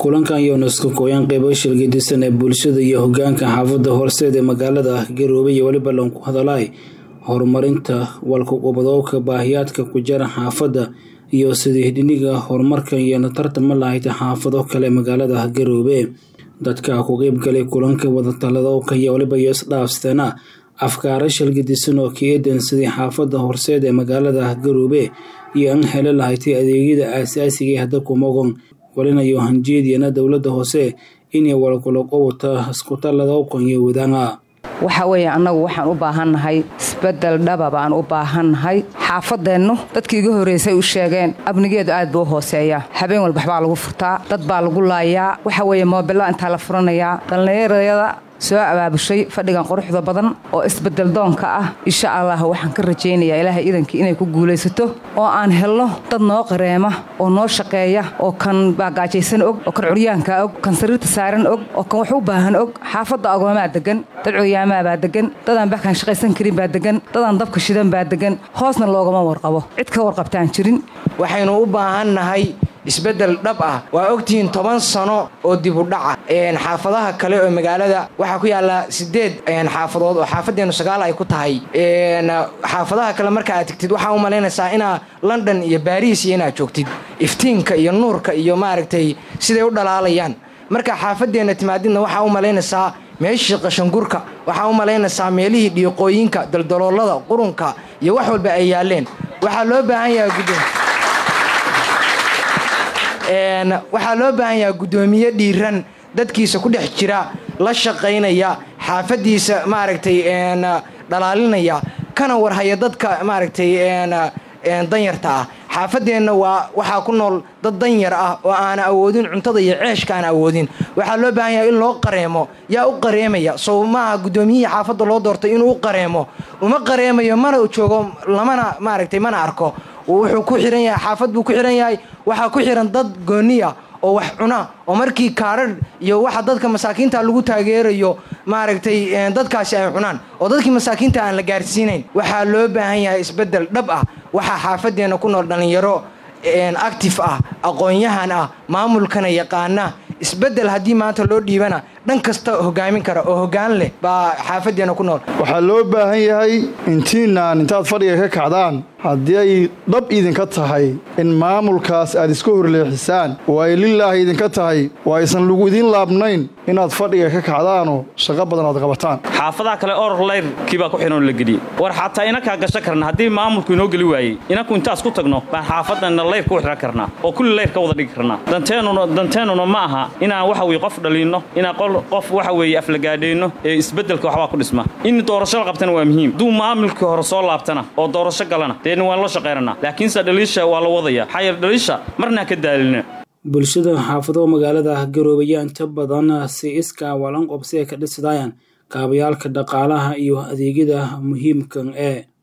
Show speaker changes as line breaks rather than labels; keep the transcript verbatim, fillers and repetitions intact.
kulankan iyo nasku kooyan qaybo shirgadisan ee bulshada iyo hogaanka xaafadda horseed ee magaalada Garowe iyo waliba loon ku hadalay horumarinta walku qobodowka baahiyaadka ku jira xaafadda iyo sidii dhiniga horumarka iyo tartan malahayd xaafado kale magaalada Garowe dadka ku qayb galay kulanka wada taladowka iyo waliba isdhaafsana afkaar shirgadisan oo keedan sidii xaafadda horseed ee magaalada Garowe iyo an helo lahayd adeegyada aasaasiga ah hadda ku mogon walina iyo hanjeediyana dawladda hoose inay walkalo qowta isku taladowka iyo wadanga
waxa weeye anagu waxaan u baahanahay isbedel dhaba baan u baahanahay xaafadeenu dadkii iga horeysay u sheegeen abnigeedu aad buu hooseeyaa habeen walba waxba lagu furtaa dad baa lagu laayaa waxa weeye moobilo inta la furanayaa dhalinyarada soo abaabushay fadhigan quruxda badan oo isbedel doonka ah insha Allah waxaan ka rajeynayaa Ilaahay idankii inay ku guuleysato oo aan helno dad noo qareema oo noo shaqeeya oo kan baagaajaysan og oo kan curyaanka og kan sariirta saaran og oo kan wax u baahan og xaafadda agoomaa degan dad curyaama baa degan dadaan baxkan shaqaysan karin baa degan dadaan dabka shidan baa degan hoosna loogama warqabo cid ka warqabtaan jirin
waxaynu u baahanahay isbedel dhab ah waa ogtiin toban sano oo dib u dhaca een xaafadaha kale oo magaalada waxa ku yaala sideed een xaafadood oo xaafadeenu sagaal ay ku tahay een xaafadaha kale marka aad tagtid waxa u maleynaysaa ina London iyo Paris iyo ina joogtid iftiinka iyo nuurka iyo maaragtay siday u dhalaalayaan marka xaafadeena timaadina waxa u maleynaysaa meeshii qashangurka waxa u maleynaysaa meelihii dhiiqooyinka daldaloolada qurunka iyo wax walba ay yaaleen waxa loo baahan yahay guddoon een waxa loo baahan yahay gudoomiye dhiiran dadkiisa ku dhex jira la shaqeynaya xaafadiisa maaragtay een dhalaalinaya kana warhaya dadka maaragtay een een danyarta ah xaafadeena waa waxa ku nool dad danyar ah oo aan awoodin cuntada iyo ceeshka aan awoodin waxa loo baahan yahay in loo qareemo yaa u qareemaya Soomaha gudoomiyaha xaafadda loo doortay inuu u qareemo uma qareemayo mana u joogo lamana maaragtay mana arko wuxuu ku xiran yahay xaafad buu ku xiran yahay waxa ku xiran dad gooniya oo wax cuna oo markii kaarar iyo waxa dadka masaakiinta lagu taageerayo maaragtay dadkaasi ay cunaan oo dadkii masaakiinta aan la gaarsiinayn waxa loo baahan yahay isbedel dhab ah waxa xaafadeena ku nool dhalinyaro een active ah aqoon-yahan ah maamulkana yaqaana isbedel hadii maanta loo dhiibana dhan kasta hogaamin kara oo hogaan leh ba xaafadeena ku nool
waxa loo baahan yahay intiinaan intaad fadhiga ka kacdaan haddii ay dhab idinka tahay in maamulkaas aad isku horleexisaan oo ay lilaahi idinka tahay oo aysan lagu idin laabnayn inaad fadhiga ka kacdaanoo shaqo badan aad qabataan
xaafadaha kale oror leyr kiiba ku xiran la geliyay war xataa ina ka gasho karna haddii maamulku inoo geli waayay inaku intaas ku tagno baan xaafadana leyr ku xiran karnaa oo kulli leyr ka wada dhigi karnaa danteenu danteenu ma aha inaan waxa weey qof dhaliino inaan qof waxa weey aflagaadheeno ee isbedelka waxba ku dhisma in doorasho qabtana waa muhiim duu maamulka hore soo laabtana oo doorasho galana deena waan la shaqeynaa laakiin sa dhaliisha waa la wadaya xayir dhaliisha marna ka daalina
bulshada xaafado magaalada Garowe inta badan si iska walan qobsi ka dhisidayaan kaabayaalka dhaqaalaha iyo adeegyada muhiimka ee